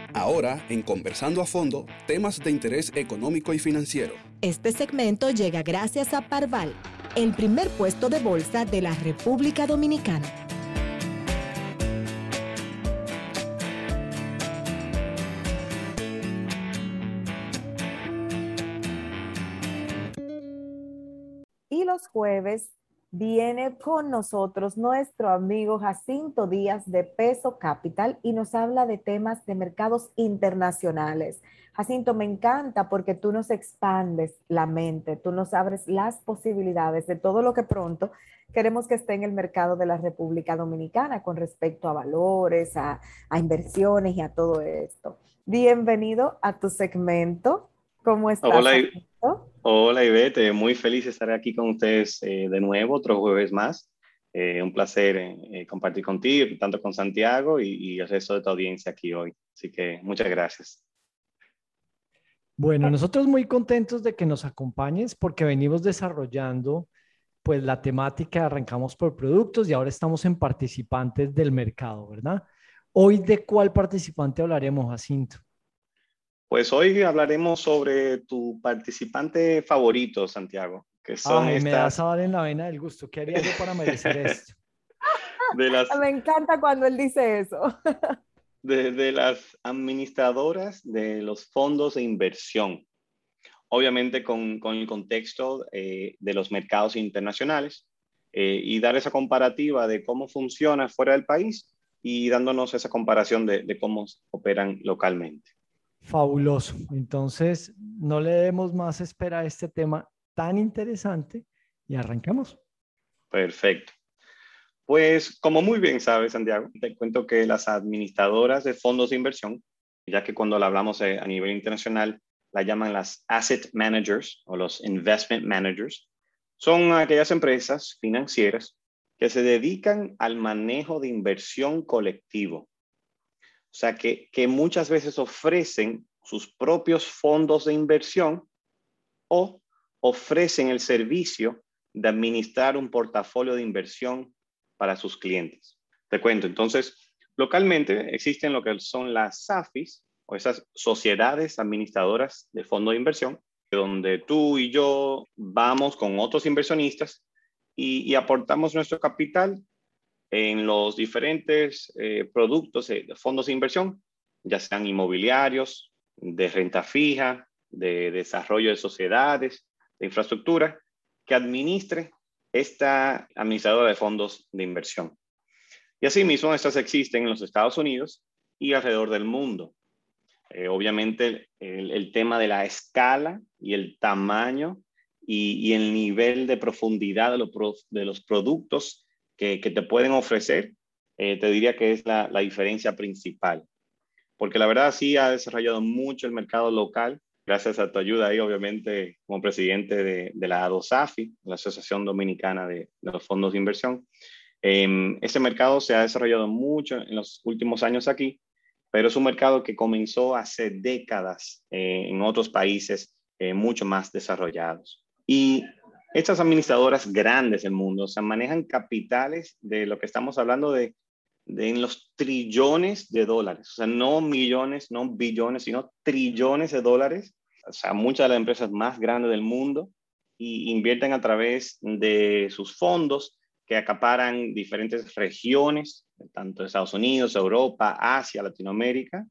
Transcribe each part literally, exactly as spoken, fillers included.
Ahora, en Conversando a Fondo, temas de interés económico y financiero. Este segmento llega gracias a Parval, el primer puesto de bolsa de la República Dominicana. Y los jueves viene con nosotros nuestro amigo Jacinto Díaz de Peso Capital y nos habla de temas de mercados internacionales. Jacinto, me encanta porque tú nos expandes la mente, tú nos abres las posibilidades de todo lo que pronto queremos que esté en el mercado de la República Dominicana con respecto a valores, a, a inversiones y a todo esto. Bienvenido a tu segmento. ¿Cómo estás, Hola, Jacinto? hola Ivette, muy feliz de estar aquí con ustedes eh, de nuevo, otro jueves más. Eh, un placer eh, compartir contigo, tanto con Santiago y, y el resto de tu audiencia aquí hoy. Así que muchas gracias. Bueno, nosotros muy contentos de que nos acompañes porque venimos desarrollando pues la temática, arrancamos por productos y ahora estamos en participantes del mercado, ¿verdad? Hoy, ¿de cuál participante hablaremos, Jacinto? Pues hoy hablaremos sobre tu participante favorito, Santiago, que son Ay, me da estas... sabor en la vena del gusto. ¿Qué haría yo para merecer esto? de las, Me encanta cuando él dice eso. de, de las administradoras de los fondos de inversión. Obviamente con, con el contexto eh, de los mercados internacionales eh, y dar esa comparativa de cómo funciona fuera del país y dándonos esa comparación de, de cómo operan localmente. Fabuloso. Entonces, no le demos más espera a este tema tan interesante y arrancamos. Perfecto. Pues como muy bien sabes, Santiago, te cuento que las administradoras de fondos de inversión, ya que cuando la hablamos a nivel internacional, la llaman las asset managers o los investment managers, son aquellas empresas financieras que se dedican al manejo de inversión colectivo. O sea, que, que muchas veces ofrecen sus propios fondos de inversión o ofrecen el servicio de administrar un portafolio de inversión para sus clientes. Te cuento, entonces, localmente existen lo que son las S A F Is, o esas sociedades administradoras de fondo de inversión, donde tú y yo vamos con otros inversionistas y, y aportamos nuestro capital en los diferentes eh, productos de fondos de inversión, ya sean inmobiliarios, de renta fija, de desarrollo de sociedades, de infraestructura, que administre esta administradora de fondos de inversión. Y asimismo, estas existen en los Estados Unidos y alrededor del mundo. Eh, obviamente, el, el tema de la escala y el tamaño y, y el nivel de profundidad de, lo, de los productos que, que te pueden ofrecer, eh, te diría que es la, la diferencia principal. Porque la verdad sí ha desarrollado mucho el mercado local, gracias a tu ayuda ahí, obviamente, como presidente de, de la ADOSAFI, la Asociación Dominicana de, de los Fondos de Inversión. Eh, ese mercado se ha desarrollado mucho en los últimos años aquí, pero es un mercado que comenzó hace décadas eh, en otros países eh, mucho más desarrollados. Y estas administradoras grandes del mundo, o sea, manejan capitales de lo que estamos hablando de, de en los trillones de dólares, o sea, no millones, no billones, sino trillones de dólares. O sea, muchas de las empresas más grandes del mundo y invierten a través de sus fondos que acaparan diferentes regiones, tanto de Estados Unidos, Europa, Asia, Latinoamérica,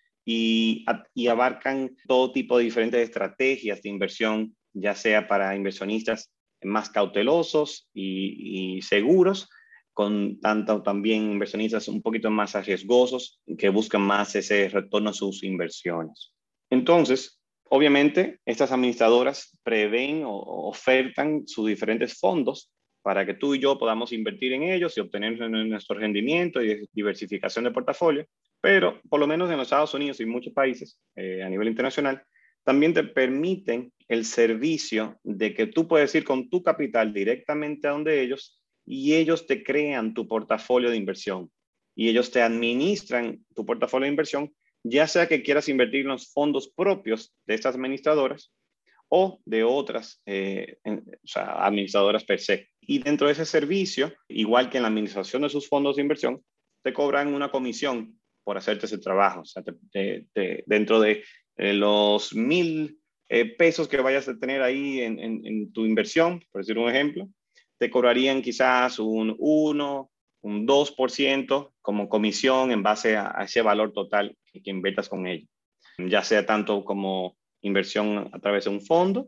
y, y abarcan todo tipo de diferentes estrategias de inversión, ya sea para inversionistas más cautelosos y, y seguros, con tanto también inversionistas un poquito más arriesgosos que buscan más ese retorno a sus inversiones. Entonces, obviamente, estas administradoras prevén o ofertan sus diferentes fondos para que tú y yo podamos invertir en ellos y obtener nuestro rendimiento y diversificación de portafolio. Pero por lo menos en los Estados Unidos y muchos países eh, a nivel internacional, también te permiten el servicio de que tú puedes ir con tu capital directamente a donde ellos y ellos te crean tu portafolio de inversión y ellos te administran tu portafolio de inversión, ya sea que quieras invertir en los fondos propios de estas administradoras o de otras eh, en, o sea, administradoras per se. Y dentro de ese servicio, igual que en la administración de sus fondos de inversión, te cobran una comisión por hacerte ese trabajo. O sea, te, te, te, dentro de eh, los mil eh, pesos que vayas a tener ahí en, en, en tu inversión, por decir un ejemplo, te cobrarían quizás un uno, un dos por ciento como comisión en base a, a ese valor total que, que inviertas con ellos. Ya sea tanto como inversión a través de un fondo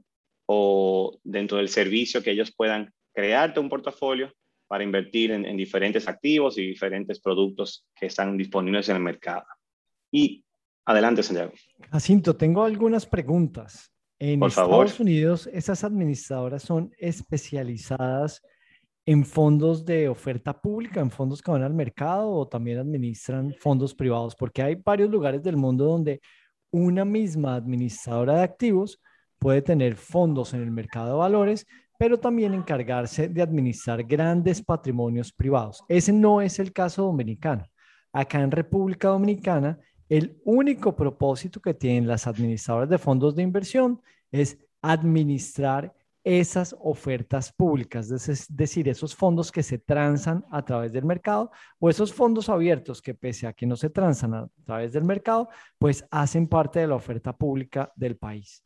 o dentro del servicio que ellos puedan crearte un portafolio para invertir en, en diferentes activos y diferentes productos que están disponibles en el mercado. Y adelante, Santiago. Jacinto, tengo algunas preguntas. En Por favor. Estados Unidos, esas administradoras son especializadas en fondos de oferta pública, en fondos que van al mercado, o también administran fondos privados, porque hay varios lugares del mundo donde una misma administradora de activos puede tener fondos en el mercado de valores, pero también encargarse de administrar grandes patrimonios privados. Ese no es el caso dominicano. Acá en República Dominicana, el único propósito que tienen las administradoras de fondos de inversión es administrar esas ofertas públicas, es decir, esos fondos que se transan a través del mercado, o esos fondos abiertos que, pese a que no se transan a través del mercado, pues hacen parte de la oferta pública del país.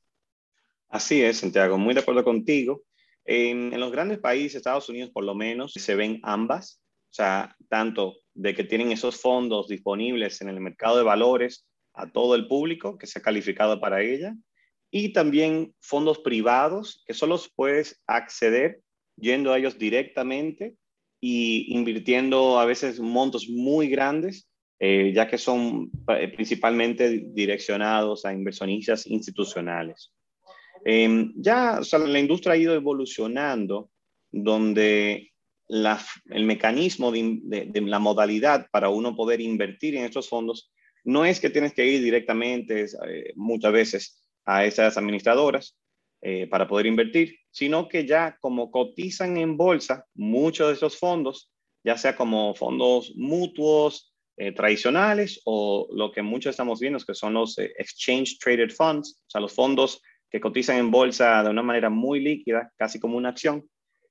Así es, Santiago, muy de acuerdo contigo. En, en los grandes países, Estados Unidos por lo menos, se ven ambas, o sea, tanto de que tienen esos fondos disponibles en el mercado de valores a todo el público que se ha calificado para ella, y también fondos privados que solo puedes acceder yendo a ellos directamente y invirtiendo a veces montos muy grandes, eh, ya que son eh, principalmente direccionados a inversionistas institucionales. Eh, ya, o sea, la industria ha ido evolucionando, donde la, el mecanismo de, de, de la modalidad para uno poder invertir en estos fondos no es que tienes que ir directamente eh, muchas veces a esas administradoras eh, para poder invertir, sino que ya como cotizan en bolsa muchos de esos fondos, ya sea como fondos mutuos eh, tradicionales o lo que muchos estamos viendo que son los eh, Exchange Traded Funds, o sea, los fondos que cotizan en bolsa de una manera muy líquida, casi como una acción.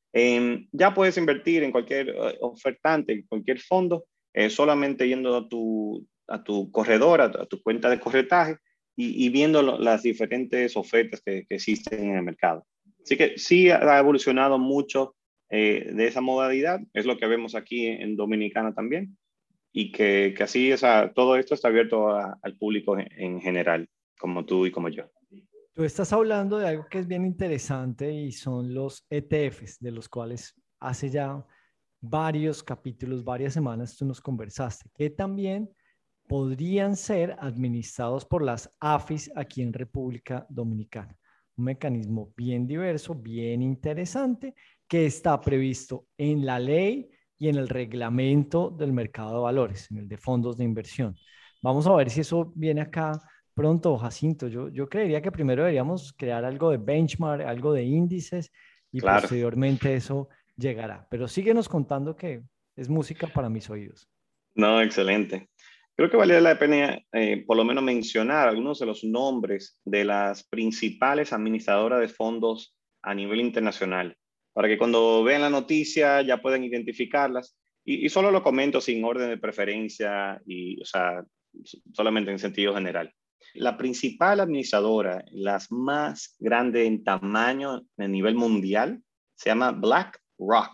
Eh, ya puedes invertir en cualquier uh, ofertante, en cualquier fondo, eh, solamente yendo a tu, a tu corredor, a, a tu cuenta de corretaje y, y viendo lo, las diferentes ofertas que, que existen en el mercado. Así que sí ha evolucionado mucho eh, de esa modalidad, es lo que vemos aquí en Dominicana también, y que, que así o sea, todo esto está abierto a, al público en, en general, como tú y como yo. Tú estás hablando de algo que es bien interesante y son los E T Fs, de los cuales hace ya varios capítulos, varias semanas tú nos conversaste, que también podrían ser administrados por las A F Is aquí en República Dominicana. Un mecanismo bien diverso, bien interesante, que está previsto en la ley y en el reglamento del mercado de valores, en el de fondos de inversión. Vamos a ver si eso viene acá pronto, Jacinto. Yo, yo creería que primero deberíamos crear algo de benchmark, algo de índices, y claro, posteriormente eso llegará. Pero síguenos contando, que es música para mis oídos. No, excelente. Creo que vale la pena eh, por lo menos mencionar algunos de los nombres de las principales administradoras de fondos a nivel internacional, para que cuando vean la noticia ya puedan identificarlas. Y, y solo lo comento sin orden de preferencia, y, o sea, solamente en sentido general. La principal administradora, las más grandes en tamaño a nivel mundial, se llama BlackRock,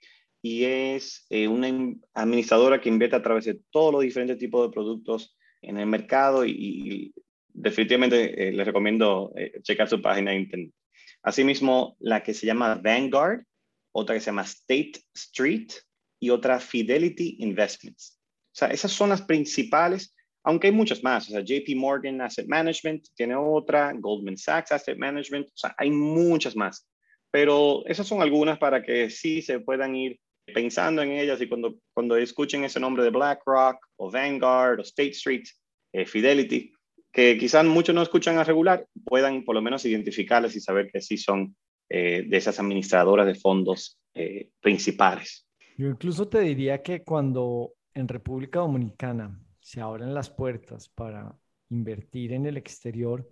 y es eh, una administradora que invierte a través de todos los diferentes tipos de productos en el mercado, y, y definitivamente eh, les recomiendo eh, checar su página de internet. Asimismo, la que se llama Vanguard, otra que se llama State Street y otra Fidelity Investments. O sea, esas son las principales, aunque hay muchas más. O sea, J P Morgan Asset Management tiene otra, Goldman Sachs Asset Management, o sea, hay muchas más. Pero esas son algunas para que sí se puedan ir pensando en ellas, y cuando, cuando escuchen ese nombre de BlackRock o Vanguard o State Street, eh, Fidelity, que quizás muchos no escuchan a regular, puedan por lo menos identificarlas y saber que sí son eh, de esas administradoras de fondos eh, principales. Yo incluso te diría que cuando en República Dominicana se abren las puertas para invertir en el exterior,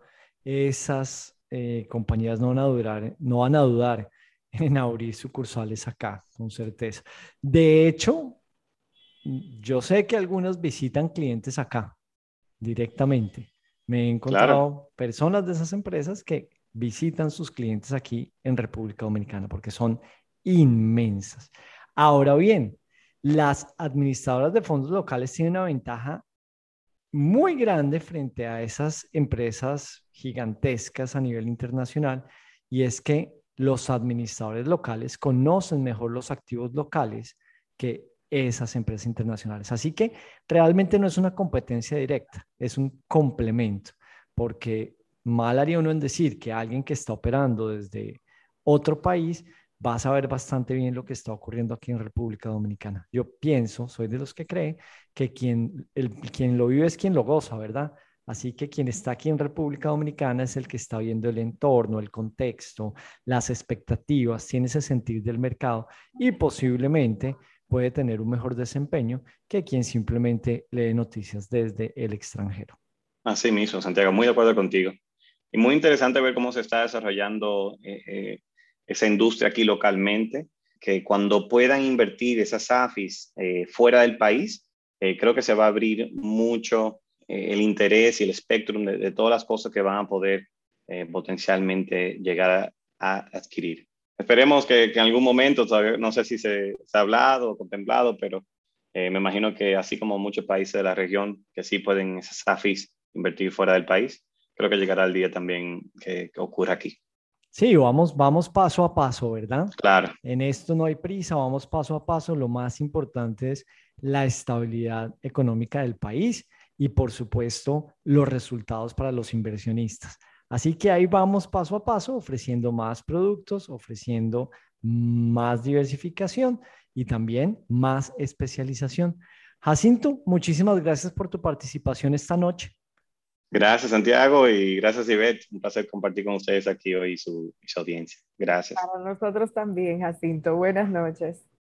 esas eh, compañías no van a durar, no van a dudar en abrir sucursales acá, con certeza. De hecho, yo sé que algunos visitan clientes acá directamente. Me he Claro, encontrado personas de esas empresas que visitan sus clientes aquí en República Dominicana porque son inmensas. Ahora bien, las administradoras de fondos locales tienen una ventaja muy grande frente a esas empresas gigantescas a nivel internacional, y es que los administradores locales conocen mejor los activos locales que esas empresas internacionales. Así que realmente no es una competencia directa, es un complemento, porque mal haría uno en decir que alguien que está operando desde otro país va a saber bastante bien lo que está ocurriendo aquí en República Dominicana. Yo pienso, soy de los que creen que quien, el, quien lo vive es quien lo goza, ¿verdad? Así que quien está aquí en República Dominicana es el que está viendo el entorno, el contexto, las expectativas, tiene ese sentir del mercado y posiblemente puede tener un mejor desempeño que quien simplemente lee noticias desde el extranjero. así mismo, Santiago, muy de acuerdo contigo. Y muy interesante ver cómo se está desarrollando eh, eh, esa industria aquí localmente, que cuando puedan invertir esas A F Is eh, fuera del país, eh, creo que se va a abrir mucho eh, el interés y el espectro de, de todas las cosas que van a poder eh, potencialmente llegar a, a adquirir. Esperemos que, que, en algún momento, todavía, no sé si se, se ha hablado o contemplado, pero eh, me imagino que así como muchos países de la región que sí pueden esas A F Is invertir fuera del país, creo que llegará el día también que, que ocurra aquí. Sí, vamos, vamos paso a paso, ¿verdad? Claro, En esto no hay prisa, vamos paso a paso. Lo más importante es la estabilidad económica del país y, por supuesto, los resultados para los inversionistas. Así que ahí vamos paso a paso, ofreciendo más productos, ofreciendo más diversificación y también más especialización. Jacinto, muchísimas gracias por tu participación esta noche. gracias Santiago y gracias Ivette, un placer compartir con ustedes aquí hoy su, su audiencia. Gracias. Para nosotros también, Jacinto. Buenas noches.